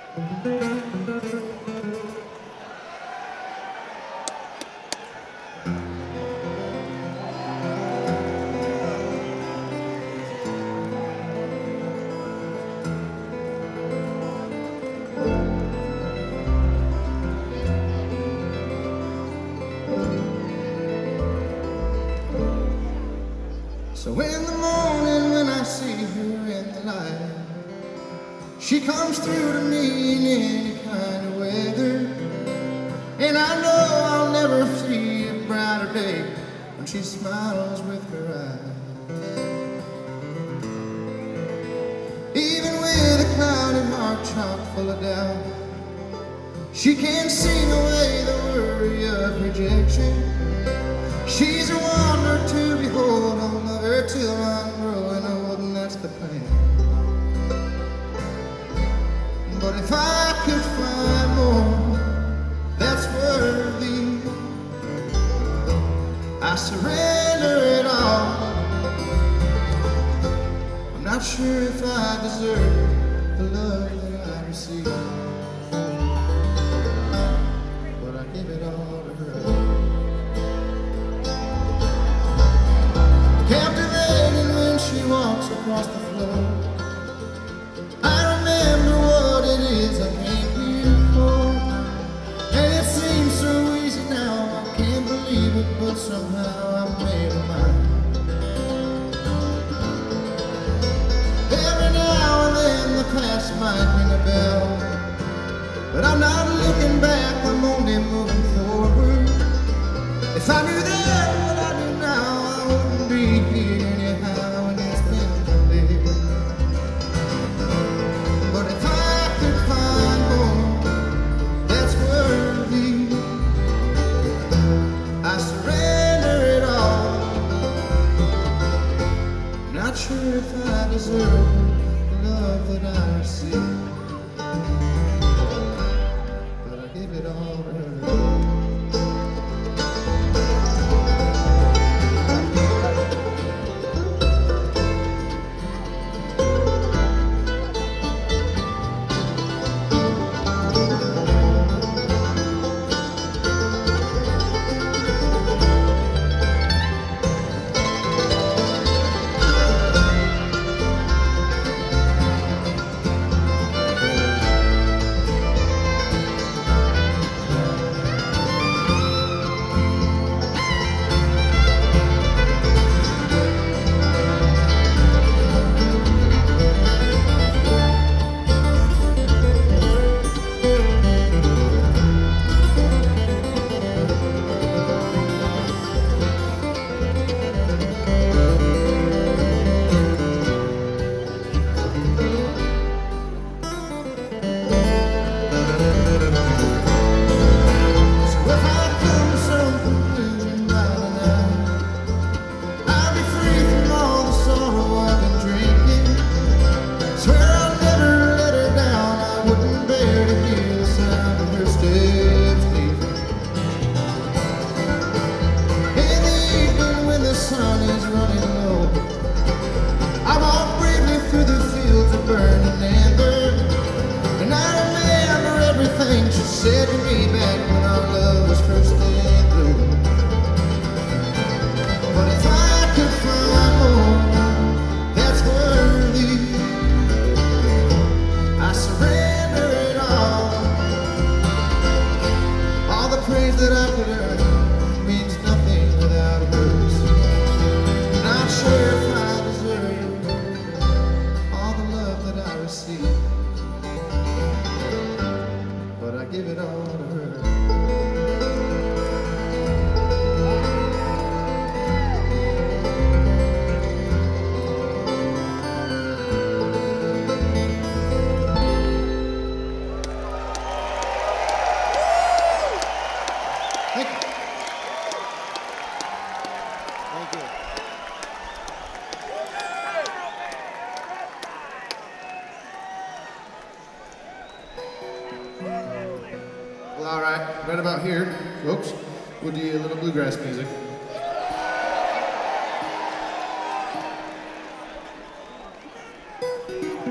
So in the morning when I see her in the light, she comes through to me in any kind of weather, and I know I'll never see a brighter day when she smiles with her eyes. Even with a cloudy heart chock full of doubt, she can't sing away the worry of rejection. She's a wonder to behold, I'll love her till I'm growing old, and that's the plan. But if I could find more that's worthy, I surrender it all. I'm not sure if I deserve the love that I receive, but I give it all to her. Captivating when she walks across the floor. I remember what it is I came here for, and it seems so easy now, I can't believe it, but somehow I've made her mine. Every now and then the past might ring a bell, but I'm not looking back, I'm only moving forward. If I knew then what I do now, I wouldn't be here anyhow, and it's been clear. But if I could find more that's worthy, I surrender it all. Not sure if I deserve the love that I receive, but I give it all to her. Said to me back when our love was first in bloom. But if I could find more that's worthy, I surrender it all. All the praise that I could earn means nothing without hers. Not sure if I deserve all the love that I receive, but I give it all to her. Thank you. Thank you. Well, all right, right about here, folks, we'll do a little bluegrass music.